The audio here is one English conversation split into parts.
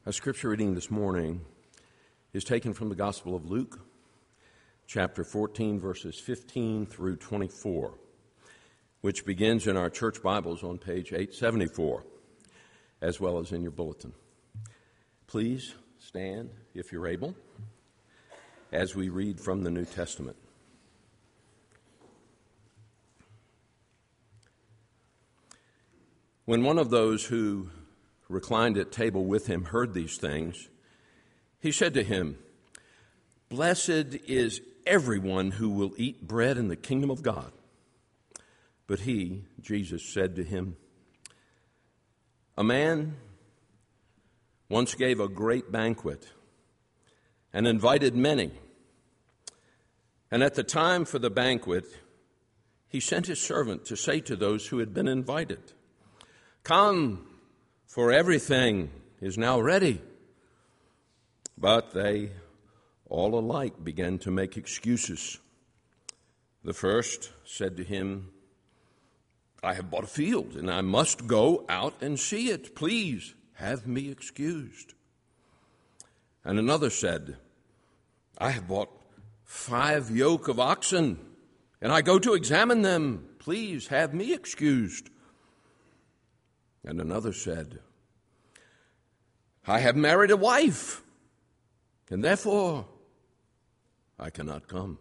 Our scripture reading this morning is taken from the Gospel of Luke, chapter 14, verses 15 through 24, which begins in our church Bibles on page 874, as well as in your bulletin. Please stand, if you're able, as we read from the New Testament. When one of those who reclined at table with him heard these things, he said to him, "Blessed is everyone who will eat bread in the kingdom of God." But he, Jesus, said to him, "A man once gave a great banquet and invited many. And at the time for the banquet, he sent his servant to say to those who had been invited, 'Come, for everything is now ready.' But they all alike began to make excuses. The first said to him, 'I have bought a field, and I must go out and see it. Please have me excused.' And another said, 'I have bought 5 yoke of oxen, and I go to examine them. Please have me excused.' And another said, 'I have married a wife, and therefore I cannot come.'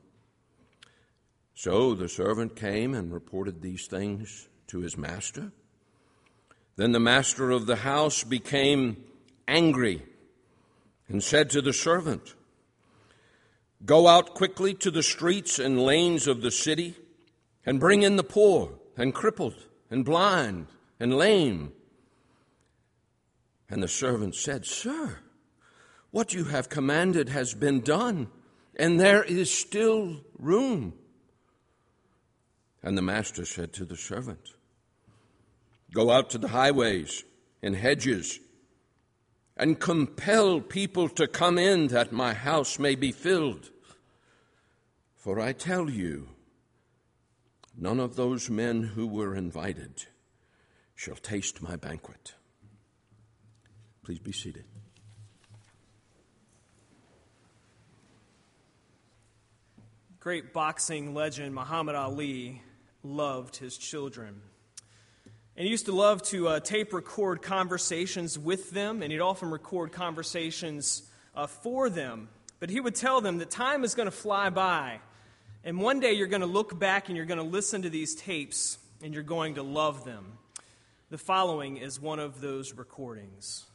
So the servant came and reported these things to his master. Then the master of the house became angry and said to the servant, 'Go out quickly to the streets and lanes of the city and bring in the poor and crippled and blind and lame.' And the servant said, 'Sir, what you have commanded has been done, and there is still room.' And the master said to the servant, 'Go out to the highways and hedges and compel people to come in that my house may be filled. For I tell you, none of those men who were invited shall taste my banquet.'" Please be seated. Great boxing legend Muhammad Ali loved his children. And he used to love to tape record conversations with them, and he'd often record conversations for them. But he would tell them that time is going to fly by, and one day you're going to look back and you're going to listen to these tapes, and you're going to love them. The following is one of those recordings.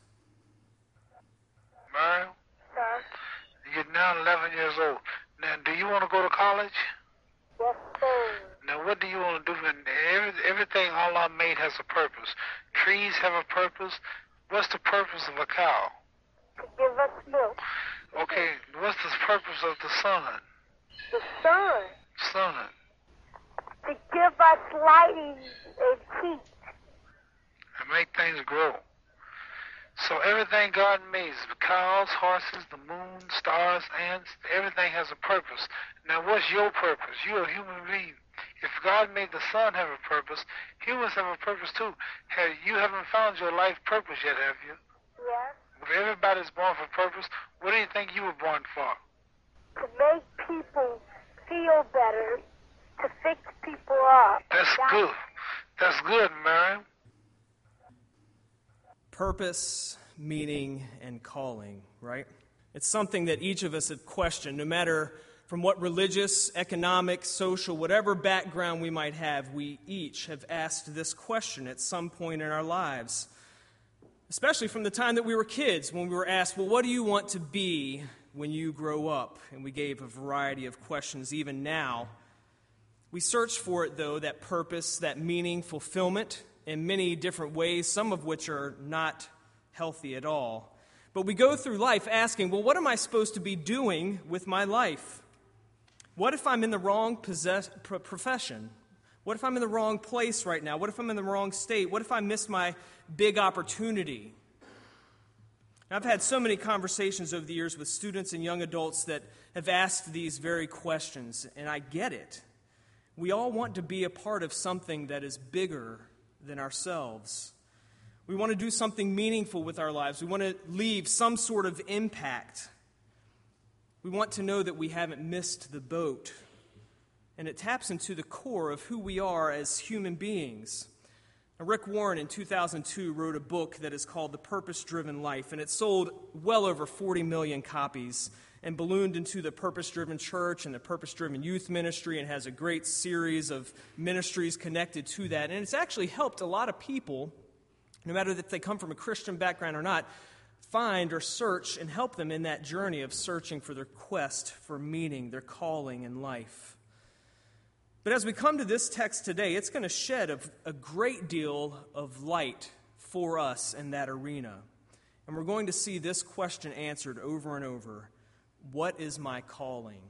Mariam, Sir? you're now 11 years old. Now, do you want to go to college? Yes, sir. Now, what do you want to do? Everything Allah made has a purpose. Trees have a purpose. What's the purpose of a cow? To give us milk. Okay, what's the purpose of the sun? The sun. Sun. To give us lighting and heat. And make things grow. So everything God made, cows, horses, the moon, stars, ants, everything has a purpose. Now, what's your purpose? You're a human being. If God made the sun have a purpose, humans have a purpose too. You haven't found your life purpose yet, have you? Yes. If everybody's born for purpose, what do you think you were born for? To make people feel better. To fix people up. That's good. That's good, Miriam. Purpose, meaning, and calling, right? It's something that each of us have questioned, no matter from what religious, economic, social, whatever background we might have, we each have asked this question at some point in our lives. Especially from the time that we were kids, when we were asked, well, what do you want to be when you grow up? And we gave a variety of questions even now. We search for it, though, that purpose, that meaning, fulfillment, in many different ways, some of which are not healthy at all. But we go through life asking, well, what am I supposed to be doing with my life? What if I'm in the wrong profession? What if I'm in the wrong place right now? What if I'm in the wrong state? What if I miss my big opportunity? I've had so many conversations over the years with students and young adults that have asked these very questions, and I get it. We all want to be a part of something that is bigger than ourselves. We want to do something meaningful with our lives. We want to leave some sort of impact. We want to know that we haven't missed the boat. And it taps into the core of who we are as human beings. Now, Rick Warren in 2002 wrote a book that is called The Purpose-Driven Life, and it sold well over 40 million copies and ballooned into the Purpose-Driven Church and the Purpose-Driven Youth Ministry, and has a great series of ministries connected to that. And it's actually helped a lot of people, no matter if they come from a Christian background or not, find or search and help them in that journey of searching for their quest for meaning, their calling in life. But as we come to this text today, it's going to shed a great deal of light for us in that arena. And we're going to see this question answered over and over. What is my calling?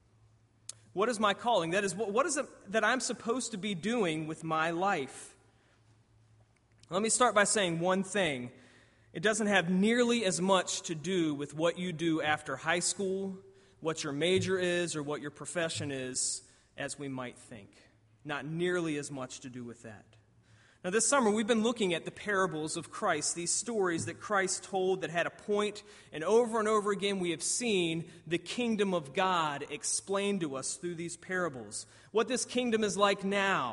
What is my calling? That is, what is it that I'm supposed to be doing with my life? Let me start by saying one thing. It doesn't have nearly as much to do with what you do after high school, what your major is, or what your profession is, as we might think. Not nearly as much to do with that. Now, this summer, we've been looking at the parables of Christ, these stories that Christ told that had a point, and over again we have seen the kingdom of God explained to us through these parables. What this kingdom is like now,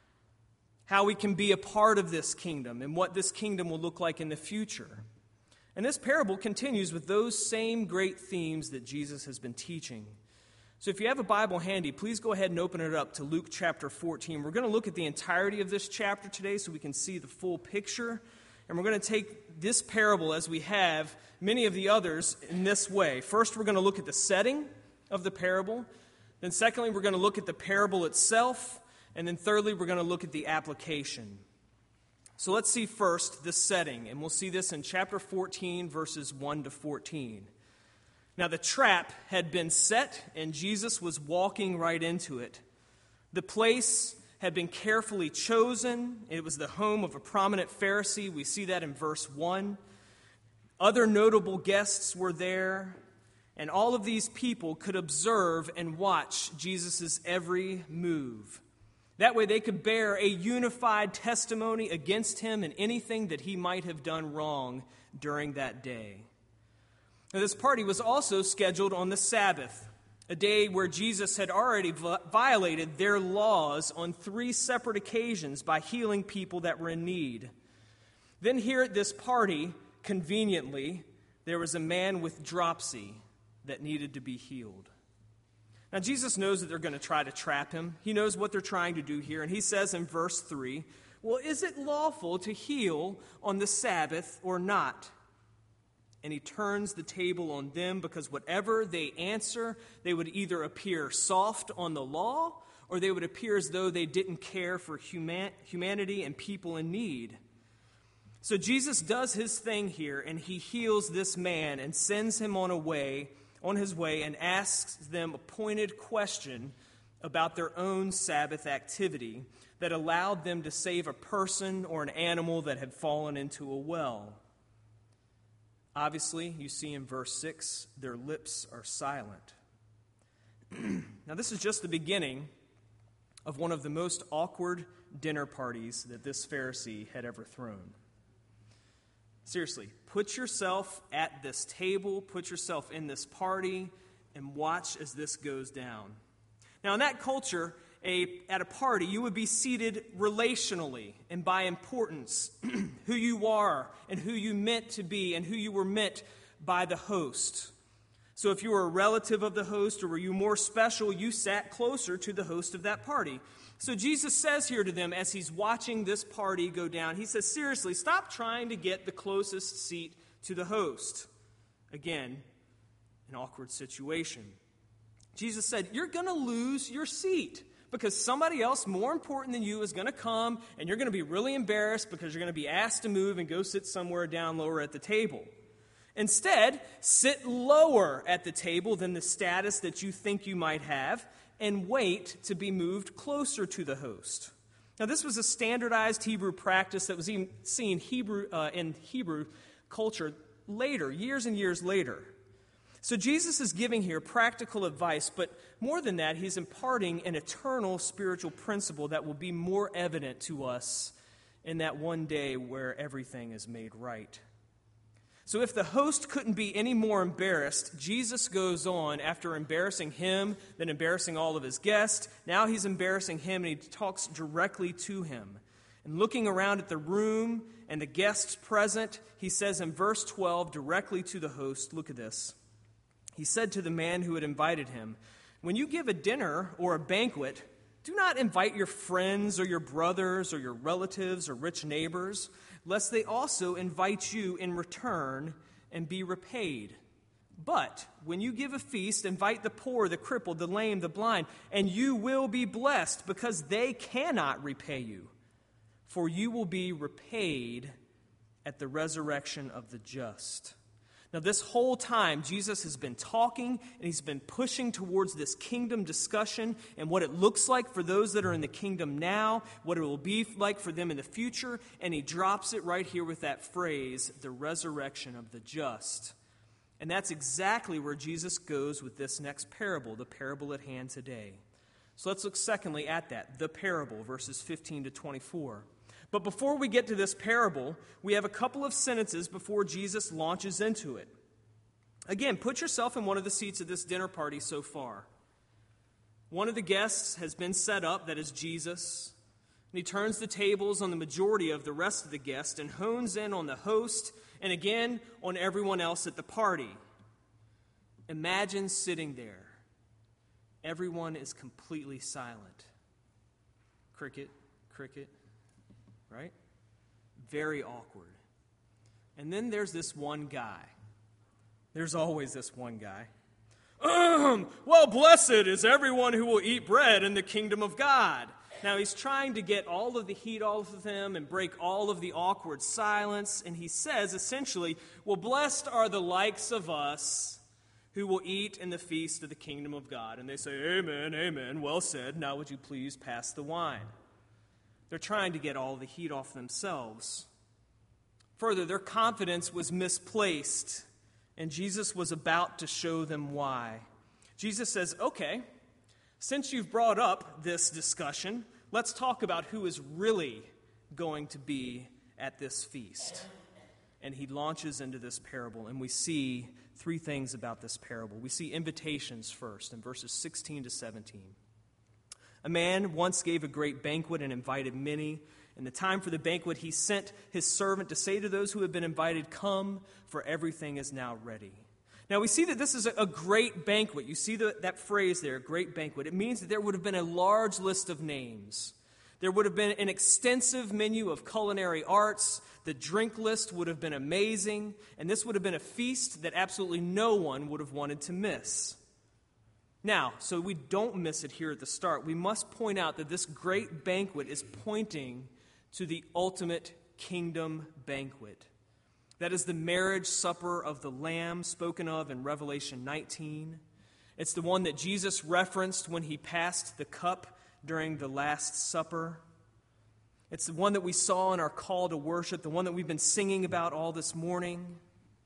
how we can be a part of this kingdom, and what this kingdom will look like in the future. And this parable continues with those same great themes that Jesus has been teaching. So if you have a Bible handy, please go ahead and open it up to Luke chapter 14. We're going to look at the entirety of this chapter today so we can see the full picture. And we're going to take this parable, as we have many of the others, in this way. First, we're going to look at the setting of the parable. Then secondly, we're going to look at the parable itself. And then thirdly, we're going to look at the application. So let's see first the setting. And we'll see this in chapter 14, verses 1 to 14. Now, the trap had been set, and Jesus was walking right into it. The place had been carefully chosen. It was the home of a prominent Pharisee. We see that in verse 1. Other notable guests were there, and all of these people could observe and watch Jesus' every move. That way they could bear a unified testimony against him and anything that he might have done wrong during that day. Now, this party was also scheduled on the Sabbath, a day where Jesus had already violated their laws on 3 separate occasions by healing people that were in need. Then here at this party, conveniently, there was a man with dropsy that needed to be healed. Now, Jesus knows that they're going to try to trap him. He knows what they're trying to do here, and he says in verse 3, well, is it lawful to heal on the Sabbath or not? And he turns the table on them because whatever they answer, they would either appear soft on the law or they would appear as though they didn't care for humanity and people in need. So Jesus does his thing here, and he heals this man and sends him on his way and asks them a pointed question about their own Sabbath activity that allowed them to save a person or an animal that had fallen into a well. Obviously, you see in verse 6, their lips are silent. Now, this is just the beginning of one of the most awkward dinner parties that this Pharisee had ever thrown. Seriously, put yourself at this table, put yourself in this party, and watch as this goes down. Now, in that culture, at a party, you would be seated relationally and by importance, who you are and who you meant to be and who you were meant by the host. So if you were a relative of the host or were you more special, you sat closer to the host of that party. So Jesus says here to them as he's watching this party go down, he says, seriously, stop trying to get the closest seat to the host. Again, an awkward situation. Jesus said, you're going to lose your seat because somebody else more important than you is going to come, and you're going to be really embarrassed because you're going to be asked to move and go sit somewhere down lower at the table. Instead, sit lower at the table than the status that you think you might have, and wait to be moved closer to the host. Now, this was a standardized Hebrew practice that was even seen in Hebrew culture later, years and years later. So Jesus is giving here practical advice, but more than that, he's imparting an eternal spiritual principle that will be more evident to us in that one day where everything is made right. So if the host couldn't be any more embarrassed, Jesus goes on, after embarrassing him, then embarrassing all of his guests. Now he's embarrassing him, and he talks directly to him. And looking around at the room and the guests present, he says in verse 12, directly to the host, look at this. He said to the man who had invited him, "When you give a dinner or a banquet, do not invite your friends or your brothers or your relatives or rich neighbors, lest they also invite you in return and be repaid. But when you give a feast, invite the poor, the crippled, the lame, the blind, and you will be blessed, because they cannot repay you. For you will be repaid at the resurrection of the just." Now, this whole time, Jesus has been talking, and he's been pushing towards this kingdom discussion and what it looks like for those that are in the kingdom now, what it will be like for them in the future, and he drops it right here with that phrase, the resurrection of the just. And that's exactly where Jesus goes with this next parable, the parable at hand today. So let's look secondly at that, the parable, verses 15 to 24. But before we get to this parable, we have a couple of sentences before Jesus launches into it. Again, put yourself in one of the seats of this dinner party so far. One of the guests has been set up, that is Jesus, and he turns the tables on the majority of the rest of the guests and hones in on the host and again on everyone else at the party. Imagine sitting there. Everyone is completely silent. Cricket, cricket. Right? Very awkward. And then there's this one guy. There's always this one guy. Well, blessed is everyone who will eat bread in the kingdom of God. Now, he's trying to get all of the heat off of them and break all of the awkward silence. And he says, essentially, well, blessed are the likes of us who will eat in the feast of the kingdom of God. And they say, amen, amen, well said. Now would you please pass the wine? They're trying to get all the heat off themselves. Further, their confidence was misplaced, and Jesus was about to show them why. Jesus says, okay, since you've brought up this discussion, let's talk about who is really going to be at this feast. And he launches into this parable, and we see three things about this parable. We see invitations first in verses 16 to 17. A man once gave a great banquet and invited many. In the time for the banquet, he sent his servant to say to those who had been invited, "Come, for everything is now ready." Now, we see that this is a great banquet. You see that phrase there, great banquet. It means that there would have been a large list of names. There would have been an extensive menu of culinary arts. The drink list would have been amazing. And this would have been a feast that absolutely no one would have wanted to miss. Now, so we don't miss it here at the start, we must point out that this great banquet is pointing to the ultimate kingdom banquet. That is the marriage supper of the Lamb spoken of in Revelation 19. It's the one that Jesus referenced when he passed the cup during the Last Supper. It's the one that we saw in our call to worship, the one that we've been singing about all this morning.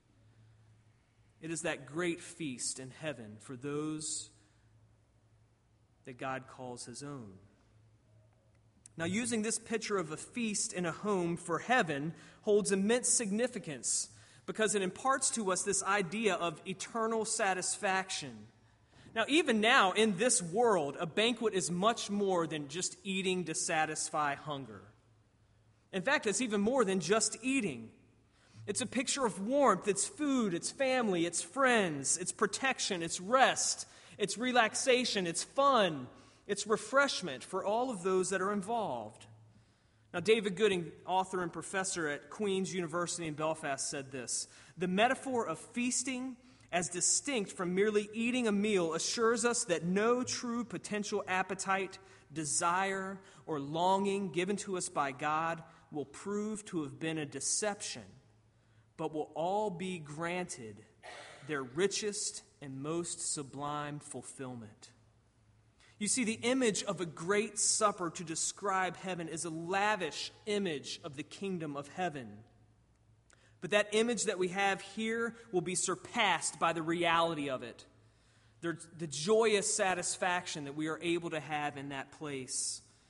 It is that great feast in heaven for those that God calls his own. Now, using this picture of a feast in a home for heaven holds immense significance because it imparts to us this idea of eternal satisfaction. Now, even now, in this world, a banquet is much more than just eating to satisfy hunger. In fact, it's even more than just eating. It's a picture of warmth, it's food, it's family, it's friends, it's protection, it's rest, it's relaxation, it's fun, it's refreshment for all of those that are involved. Now, David Gooding, author and professor at Queen's University in Belfast, said this: "The metaphor of feasting, as distinct from merely eating a meal, assures us that no true potential appetite, desire, or longing given to us by God will prove to have been a deception, but will all be granted their richest and most sublime fulfillment." You see, the image of a great supper to describe heaven is a lavish image of the kingdom of heaven. But that image that we have here will be surpassed by the reality of it. The joyous satisfaction that we are able to have in that place.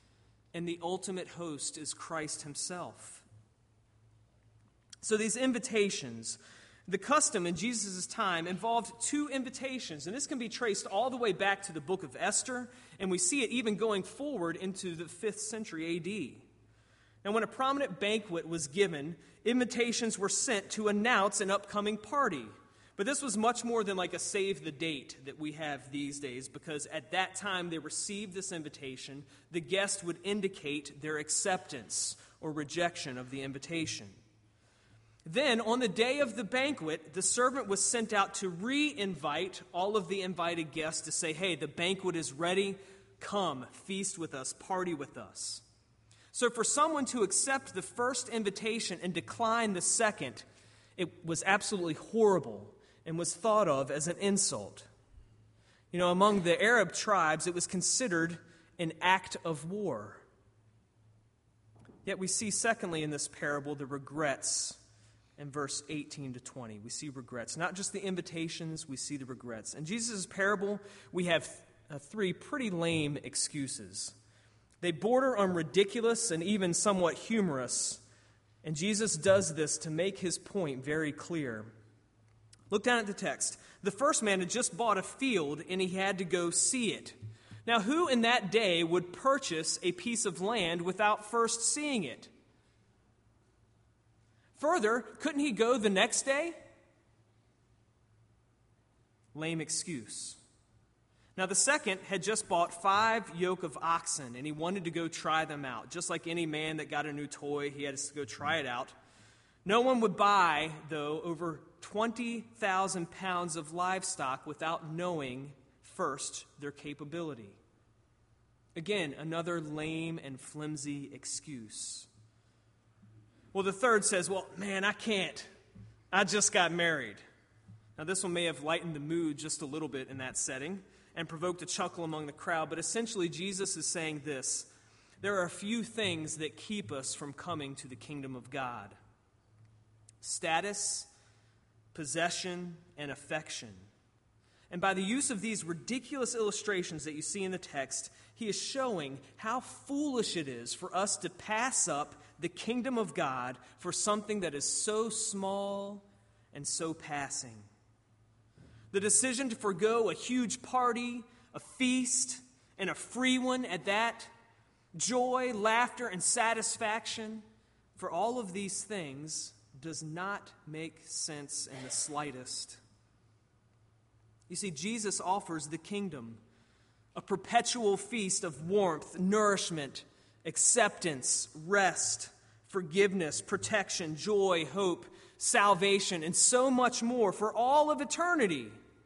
and the ultimate host is Christ himself. So these invitations, the custom in Jesus' time involved two invitations, and this can be traced all the way back to the book of Esther, and we see it even going forward into the 5th century A.D. Now, when a prominent banquet was given, invitations were sent to announce an upcoming party. But this was much more than like a save the date that we have these days, because at that time they received this invitation, the guest would indicate their acceptance or rejection of the invitation. Then, on the day of the banquet, the servant was sent out to re-invite all of the invited guests to say, hey, the banquet is ready. Come, feast with us, party with us. So for someone to accept the first invitation and decline the second, it was absolutely horrible and was thought of as an insult. You know, among the Arab tribes, it was considered an act of war. Yet we see, secondly, in this parable, the regrets in verse 18 to 20. We see regrets. Not just the invitations, we see the regrets. In Jesus' parable, we have three pretty lame excuses. They border on ridiculous and even somewhat humorous, and Jesus does this to make his point very clear. Look down at the text. The first man had just bought a field, and he had to go see it. Now, who in that day would purchase a piece of land without first seeing it? Further, couldn't he go the next day? Lame excuse. Now, the second had just bought 5 yoke of oxen, and he wanted to go try them out. Just like any man that got a new toy, he had to go try it out. No one would buy, though, over 20,000 pounds of livestock without knowing first their capability. Again, another lame and flimsy excuse. Well, the third says, well, man, I can't. I just got married. Now, this one may have lightened the mood just a little bit in that setting and provoked a chuckle among the crowd, but essentially Jesus is saying this: there are a few things that keep us from coming to the kingdom of God: status, possession, and affection. And by the use of these ridiculous illustrations that you see in the text, he is showing how foolish it is for us to pass up the kingdom of God for something that is so small and so passing. The decision to forego a huge party, a feast, and a free one at that, joy, laughter, and satisfaction, for all of these things does not make sense in the slightest. You see, Jesus offers the kingdom, a perpetual feast of warmth, nourishment, acceptance, rest, forgiveness, protection, joy, hope, salvation, and so much more for all of eternity.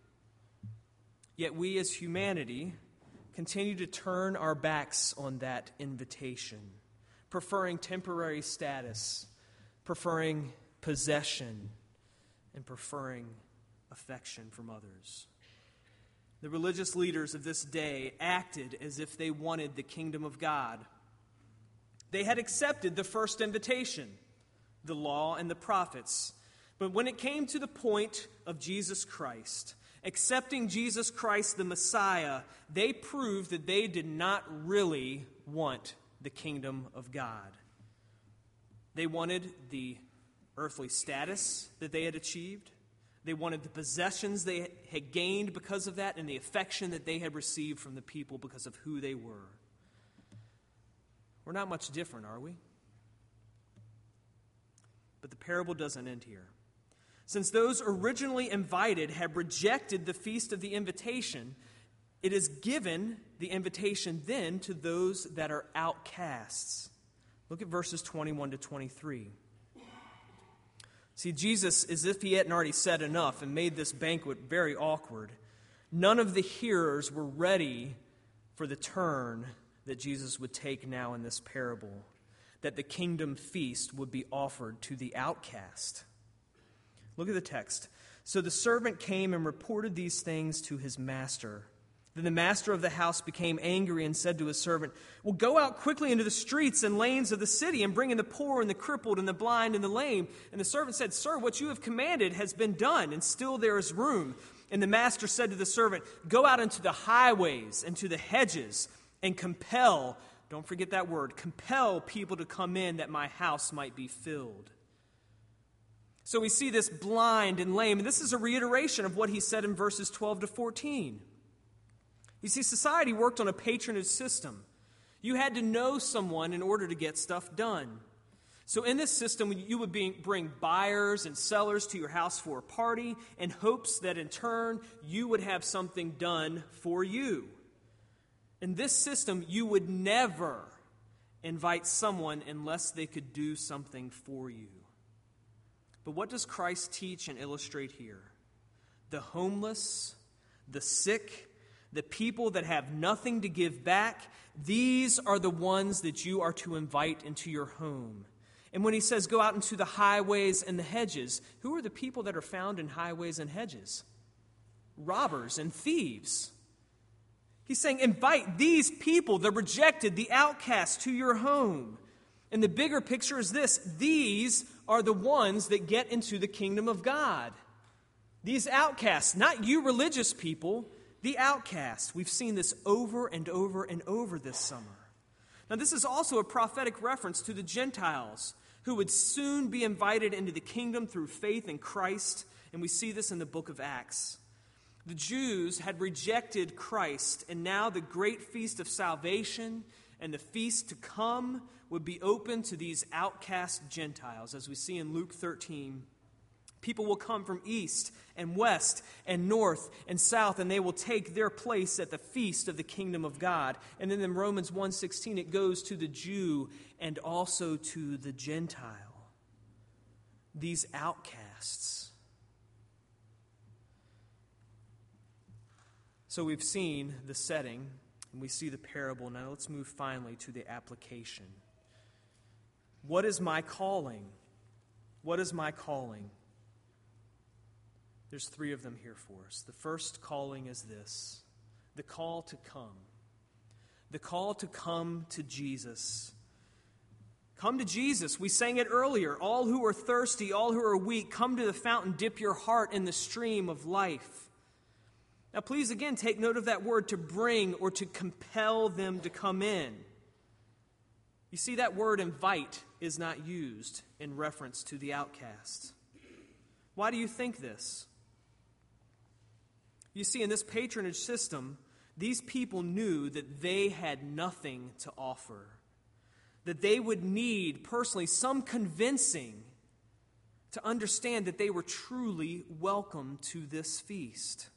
Yet we as humanity continue to turn our backs on that invitation, preferring temporary status, preferring possession, and preferring affection from others. The religious leaders of this day acted as if they wanted the kingdom of God. They had accepted the first invitation, the law and the prophets. But when it came to the point of Jesus Christ, accepting Jesus Christ the Messiah, they proved that they did not really want the kingdom of God. They wanted the earthly status that they had achieved. They wanted the possessions they had gained because of that and the affection that they had received from the people because of who they were. We're not much different, are we? But the parable doesn't end here. Since those originally invited had rejected the feast of the invitation, it is given the invitation then to those that are outcasts. Look at verses 21 to 23. See, Jesus, as if he hadn't already said enough and made this banquet very awkward, none of the hearers were ready for the turn that Jesus would take now in this parable, that the kingdom feast would be offered to the outcast. Look at the text. So the servant came and reported these things to his master. Then the master of the house became angry and said to his servant, well, go out quickly into the streets and lanes of the city and bring in the poor and the crippled and the blind and the lame. And the servant said, sir, what you have commanded has been done, and still there is room. And the master said to the servant, go out into the highways and to the hedges and compel Don't forget that word. Compel people to come in that my house might be filled. So we see this blind and lame, and this is a reiteration of what he said in verses 12 to 14. You see, society worked on a patronage system. You had to know someone in order to get stuff done. So in this system, you would bring buyers and sellers to your house for a party in hopes that in turn you would have something done for you. In this system, you would never invite someone unless they could do something for you. But what does Christ teach and illustrate here? The homeless, the sick, the people that have nothing to give back, these are the ones that you are to invite into your home. And when he says go out into the highways and the hedges, who are the people that are found in highways and hedges? Robbers and thieves. He's saying invite these people, the rejected, the outcast, to your home. And the bigger picture is this: these are the ones that get into the kingdom of God. These outcasts, not you religious people, the outcasts. We've seen this over and over and over this summer. Now, this is also a prophetic reference to the Gentiles who would soon be invited into the kingdom through faith in Christ, and we see this in the book of Acts. The Jews had rejected Christ, and now the great feast of salvation and the feast to come would be open to these outcast Gentiles. As we see in Luke 13, people will come from east and west and north and south, and they will take their place at the feast of the kingdom of God. And then in Romans 1:16, it goes to the Jew and also to the Gentile. These outcasts. So we've seen the setting, and we see the parable. Now let's move finally to the application. What is my calling? What is my calling? There's three of them here for us. The first calling is this: the call to come. The call to come to Jesus. Come to Jesus. We sang it earlier. All who are thirsty, all who are weak, come to the fountain, dip your heart in the stream of life. Now please again take note of that word, to bring or to compel them to come in. You see, that word invite is not used in reference to the outcasts. Why do you think this? You see, in this patronage system, these people knew that they had nothing to offer, that they would need personally some convincing to understand that they were truly welcome to this feast.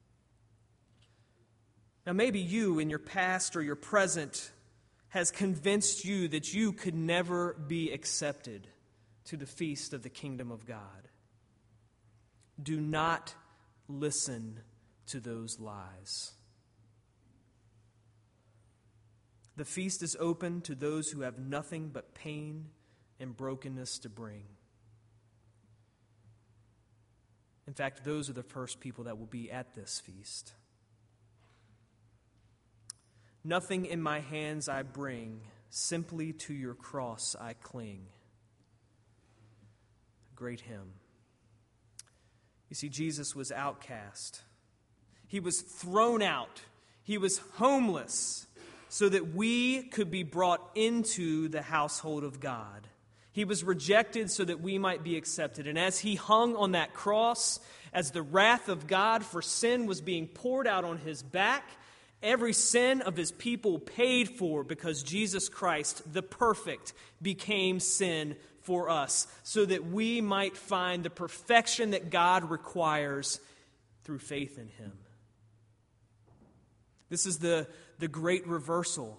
Now, maybe you in your past or your present has convinced you that you could never be accepted to the feast of the kingdom of God. Do not listen to those lies. The feast is open to those who have nothing but pain and brokenness to bring. In fact, those are the first people that will be at this feast. Nothing in my hands I bring, simply to your cross I cling. Great hymn. You see, Jesus was outcast. He was thrown out. He was homeless so that we could be brought into the household of God. He was rejected so that we might be accepted. And as he hung on that cross, as the wrath of God for sin was being poured out on his back, every sin of his people paid for, because Jesus Christ, the perfect, became sin for us, so that we might find the perfection that God requires through faith in him. This is the great reversal,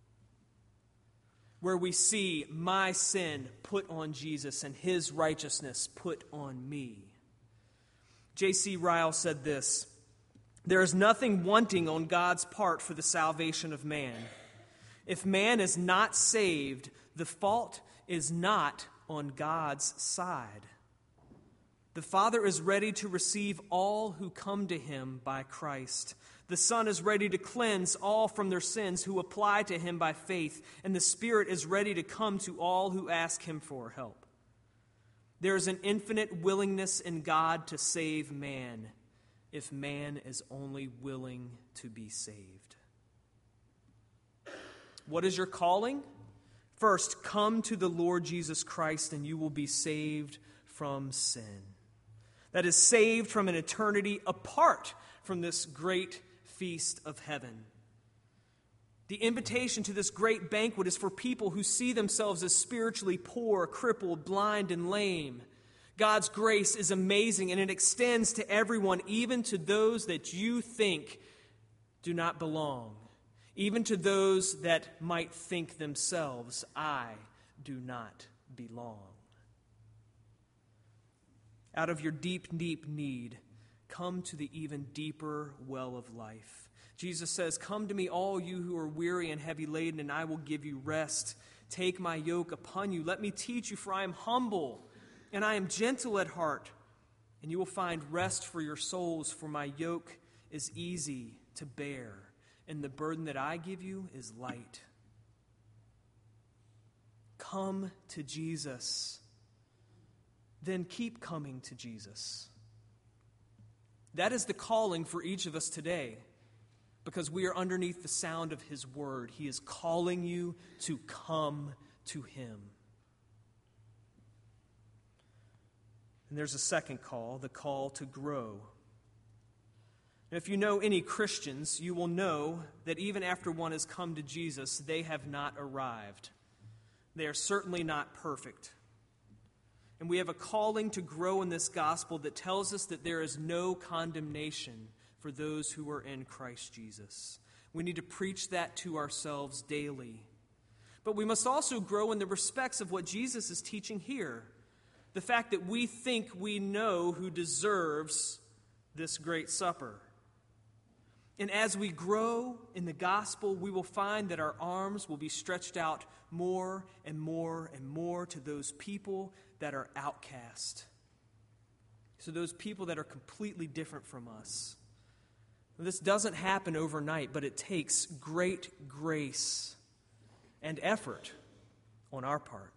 where we see my sin put on Jesus and his righteousness put on me. J.C. Ryle said this: there is nothing wanting on God's part for the salvation of man. If man is not saved, the fault is not on God's side. The Father is ready to receive all who come to him by Christ. The Son is ready to cleanse all from their sins who apply to him by faith, and the Spirit is ready to come to all who ask him for help. There is an infinite willingness in God to save man, if man is only willing to be saved. What is your calling? First, come to the Lord Jesus Christ and you will be saved from sin. That is, saved from an eternity apart from this great feast of heaven. The invitation to this great banquet is for people who see themselves as spiritually poor, crippled, blind, and lame. God's grace is amazing, and it extends to everyone, even to those that you think do not belong, even to those that might think themselves, I do not belong. Out of your deep, deep need, come to the even deeper well of life. Jesus says, "Come to me, all you who are weary and heavy laden, and I will give you rest. Take my yoke upon you. Let me teach you, for I am humble and I am gentle at heart, and you will find rest for your souls, for my yoke is easy to bear, and the burden that I give you is light." Come to Jesus. Then keep coming to Jesus. That is the calling for each of us today, because we are underneath the sound of his word. He is calling you to come to him. And there's a second call, the call to grow. Now, if you know any Christians, you will know that even after one has come to Jesus, they have not arrived. They are certainly not perfect. And we have a calling to grow in this gospel that tells us that there is no condemnation for those who are in Christ Jesus. We need to preach that to ourselves daily. But we must also grow in the respects of what Jesus is teaching here. The fact that we think we know who deserves this great supper. And as we grow in the gospel, we will find that our arms will be stretched out more and more and more to those people that are outcast. So those people that are completely different from us. This doesn't happen overnight, but it takes great grace and effort on our part.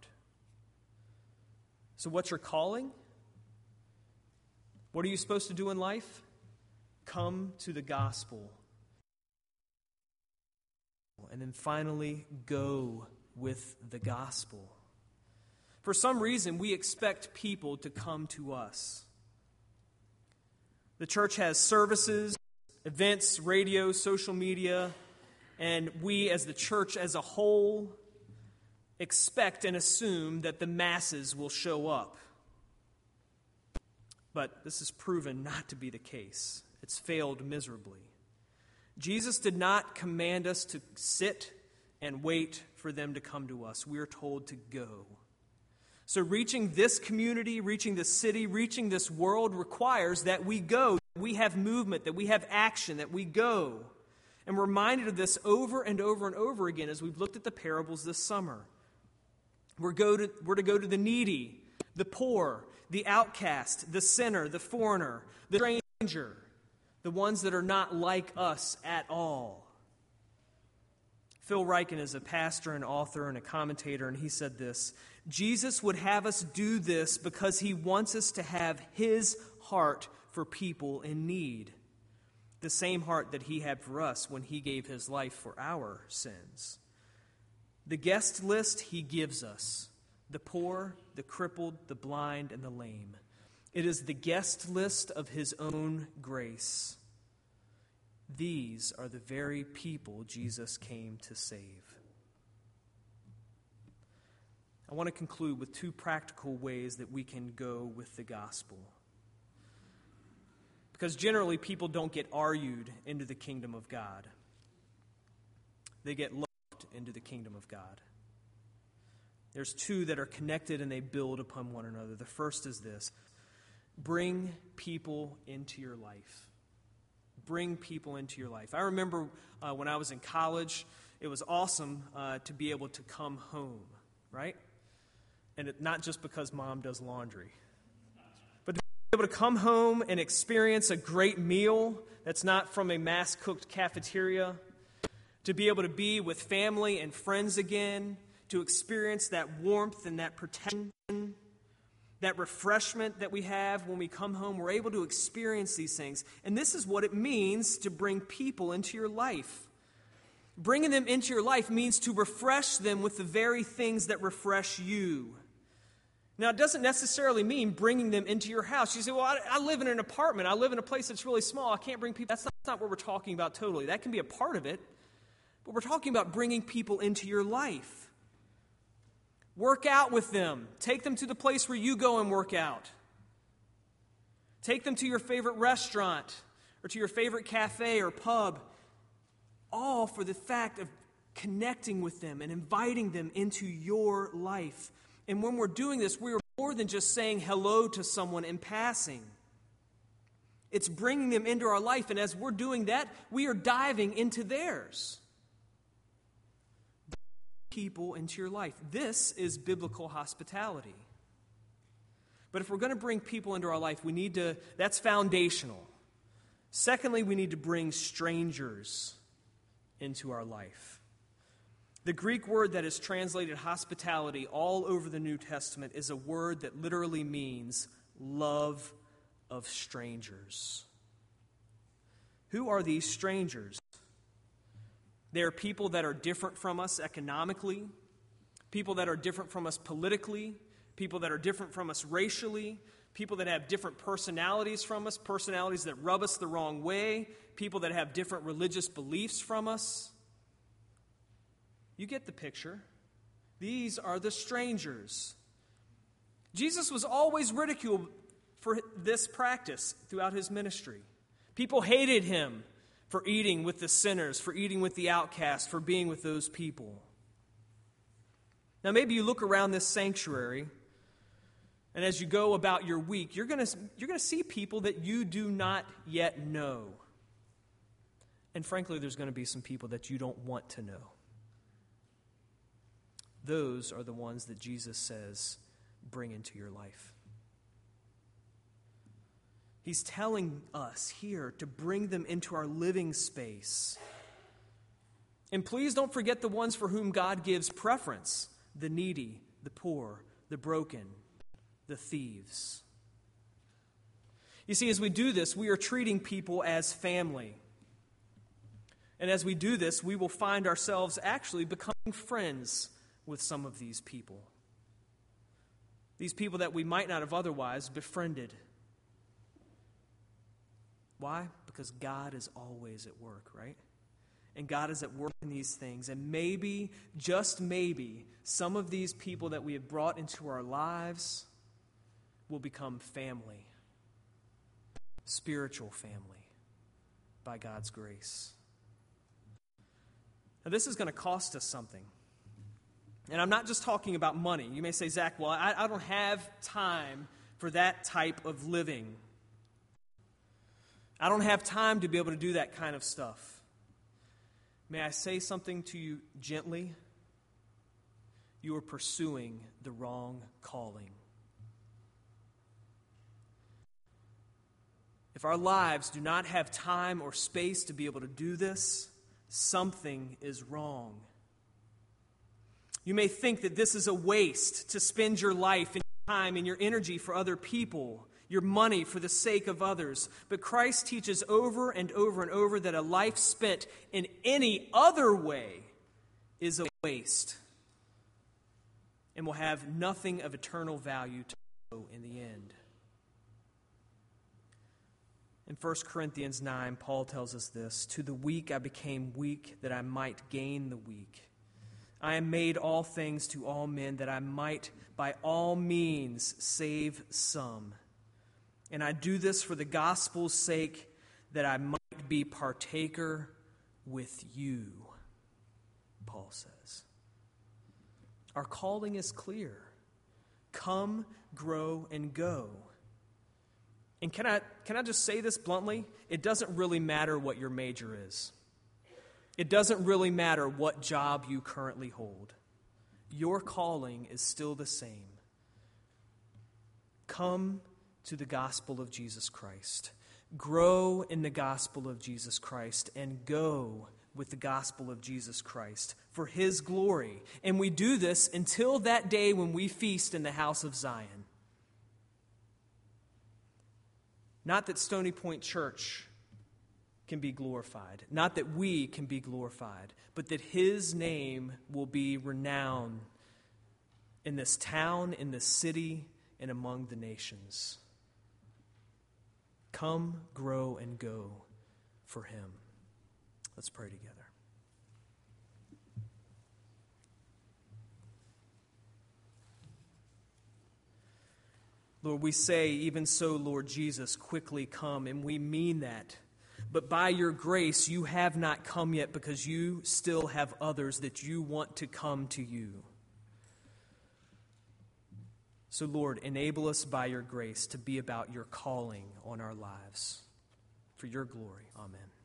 So what's your calling? What are you supposed to do in life? Come to the gospel. And then finally, go with the gospel. For some reason, we expect people to come to us. The church has services, events, radio, social media, and we as the church as a whole expect and assume that the masses will show up. But this is proven not to be the case. It's failed miserably. Jesus did not command us to sit and wait for them to come to us. We are told to go. So reaching this community, reaching this city, reaching this world requires that we go, that we have movement, that we have action, that we go. And we're reminded of this over and over and over again as we've looked at the parables this summer. We're to go to the needy, the poor, the outcast, the sinner, the foreigner, the stranger, the ones that are not like us at all. Phil Ryken is a pastor and author and a commentator, and he said this: Jesus would have us do this because he wants us to have his heart for people in need. The same heart that he had for us when he gave his life for our sins. The guest list he gives us: the poor, the crippled, the blind, and the lame. It is the guest list of his own grace. These are the very people Jesus came to save. I want to conclude with two practical ways that we can go with the gospel. Because generally people don't get argued into the kingdom of God. They get loved into the kingdom of God. There's two that are connected and they build upon one another. The first is this: bring people into your life. Bring people into your life. I remember when I was in college, it was awesome to be able to come home, right? And not just because mom does laundry, but to be able to come home and experience a great meal that's not from a mass-cooked cafeteria, to be able to be with family and friends again, to experience that warmth and that protection, that refreshment that we have when we come home. We're able to experience these things. And this is what it means to bring people into your life. Bringing them into your life means to refresh them with the very things that refresh you. Now, it doesn't necessarily mean bringing them into your house. You say, well, I live in an apartment. I live in a place that's really small. I can't bring people. That's not what we're talking about totally. That can be a part of it. But we're talking about bringing people into your life. Work out with them. Take them to the place where you go and work out. Take them to your favorite restaurant or to your favorite cafe or pub. All for the fact of connecting with them and inviting them into your life. And when we're doing this, we are more than just saying hello to someone in passing. It's bringing them into our life, and as we're doing that, we are diving into theirs. Bring people into your life. This is biblical hospitality. But if we're going to bring people into our life, that's foundational. Secondly, we need to bring strangers into our life. The Greek word that is translated hospitality all over the New Testament is a word that literally means love of strangers. Who are these strangers? They are people that are different from us economically, people that are different from us politically, people that are different from us racially, people that have different personalities from us, personalities that rub us the wrong way, people that have different religious beliefs from us. You get the picture. These are the strangers. Jesus was always ridiculed for this practice throughout his ministry. People hated him for eating with the sinners, for eating with the outcast, for being with those people. Now maybe you look around this sanctuary, and as you go about your week, you're going to see people that you do not yet know. And frankly, there's going to be some people that you don't want to know. Those are the ones that Jesus says, bring into your life. He's telling us here to bring them into our living space. And please don't forget the ones for whom God gives preference: the needy, the poor, the broken, the thieves. You see, as we do this, we are treating people as family. And as we do this, we will find ourselves actually becoming friends with some of these people. These people that we might not have otherwise befriended. Why? Because God is always at work, right? And God is at work in these things. And maybe, just maybe, some of these people that we have brought into our lives will become family. Spiritual family. By God's grace. Now, this is going to cost us something. And I'm not just talking about money. You may say, Zach, well, I don't have time for that type of living. I don't have time to be able to do that kind of stuff. May I say something to you gently? You are pursuing the wrong calling. If our lives do not have time or space to be able to do this, something is wrong. You may think that this is a waste to spend your life and your time and your energy for other people, your money for the sake of others. But Christ teaches over and over and over that a life spent in any other way is a waste and will have nothing of eternal value to show in the end. In 1 Corinthians 9, Paul tells us this: "To the weak I became weak, that I might gain the weak. I am made all things to all men, that I might by all means save some. And I do this for the gospel's sake, that I might be partaker with you," Paul says. Our calling is clear. Come, grow, and go. And can I just say this bluntly? It doesn't really matter what your major is. It doesn't really matter what job you currently hold. Your calling is still the same. Come to the gospel of Jesus Christ. Grow in the gospel of Jesus Christ, and go with the gospel of Jesus Christ for His glory. And we do this until that day when we feast in the house of Zion. Not that Stony Point Church can be glorified. Not that we can be glorified, but that his name will be renowned in this town, in this city, and among the nations. Come, grow, and go for him. Let's pray together. Lord, we say, even so, Lord Jesus, quickly come, and we mean that. But by your grace, you have not come yet because you still have others that you want to come to you. So, Lord, enable us by your grace to be about your calling on our lives. For your glory, amen.